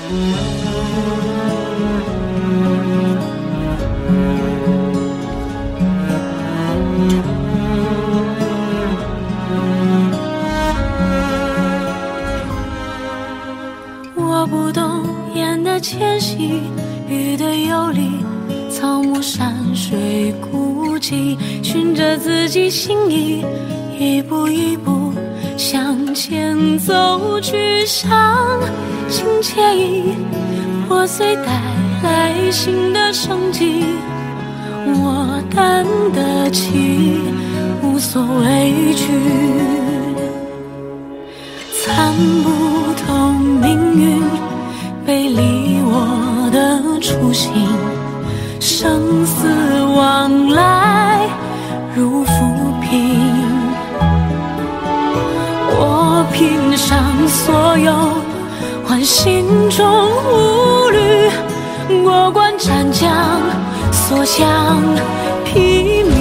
我不懂烟的迁徙，雨的游离，草木山水孤寂，循着自己心意，一步一步向前走，去上新惬意，破碎带来新的生机。我担得起，无所畏惧，参不透命运背离我的初心，生死往来如浮萍。我拼上所有，换心中无虑，过关斩将，所向披靡。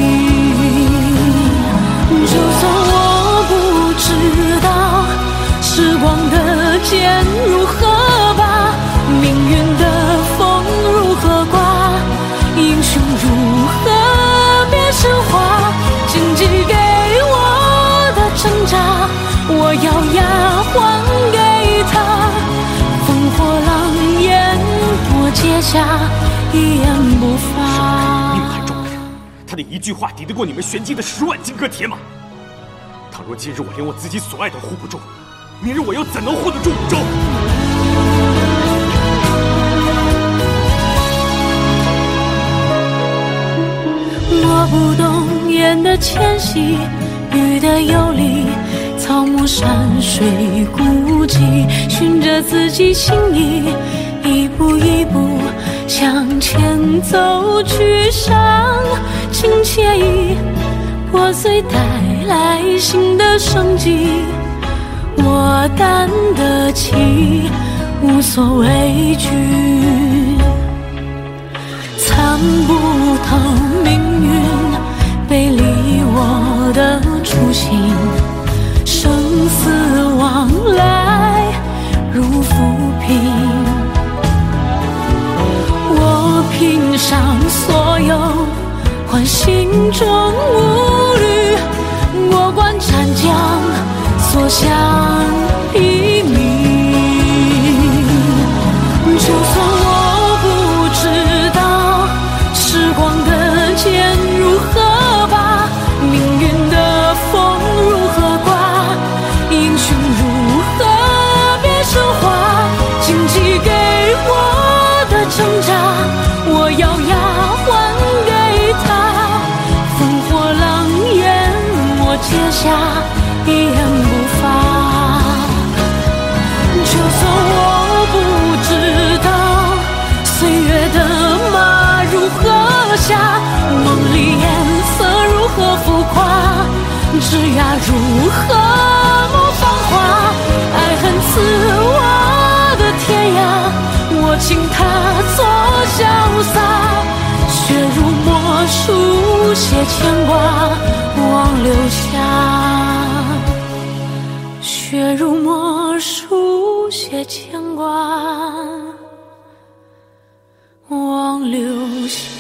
就算我不知道时光的剑如何拔，命运的风如何刮，英雄如何变神话，荆棘给我的挣扎，我咬牙还给他。烽火狼烟，我结下，一言不发。 命很重的人，他的一句话抵得过你们玄机的10万金戈铁马。倘若今日我连我自己所爱都护不住，明日我又怎能护得住五州？ 我不懂烟的迁徙，雨的游离，草木山水孤寂，循着自己心意，一步一步向前走，去上新惬意，破碎带来新的生机。我担得起，无所畏惧，参不透命运背离我的初心，生死往来如浮萍。我拼上所有，换心中无虑，过关斩将，所向披靡。就算我不知道时光的剑如何拔，命运的风如何刮，英雄如何变神话，荆棘给我的挣扎，我咬牙还给他。烽火狼烟，我结下，一言不发。就算我不知道岁月的马如何下，梦里颜色如何浮夸，枝桠如何谋芳华，爱恨刺我的天涯，我请他做潇洒，血如墨书写牵挂，忘留下，血如墨书写牵挂，忘留下。